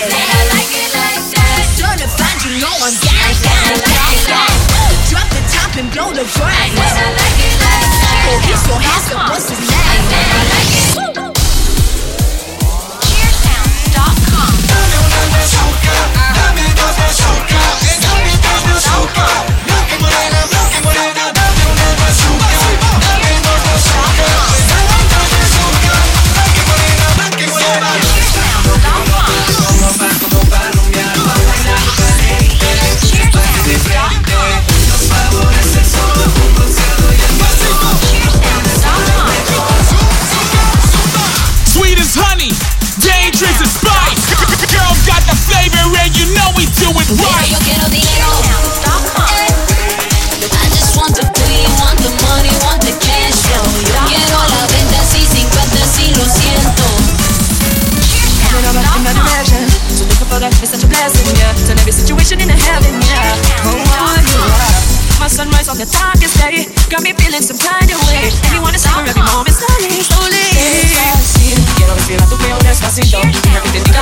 I like it like that. Certified, you know I'm gang. Drop the top and blow the brain. I like it like that. Oh, he's so handsome, what's his name? I like it. Cheersound.com. Dame una bazooka, dame dos bazooka, dame dos bazooka. Blanca morena, dame una bazooka, dame dos bazooka, dame dos bazooka. Blanca morena. Como pa' rumbear, pa' bailar caliente, pa' que te prende. Los favores del sol, un boxeado y el bazooka. Sweet as honey, dangerous as spice. Girls got the flavor and you know we do it right. Yo quiero dinero. I just want the weed, want the money, want the cash flow. Yo quiero la venta así, sin fantasy, lo siento. I'm not imagine. So thankful for that, it's such a blessing, yeah. Turn every situation into heaven, yeah. Oh, yeah. My sunrise on the darkest day got me feeling some kind of way. And you wanna savor every moment slowly, slowly. Quiero respirar tu pelo despacito.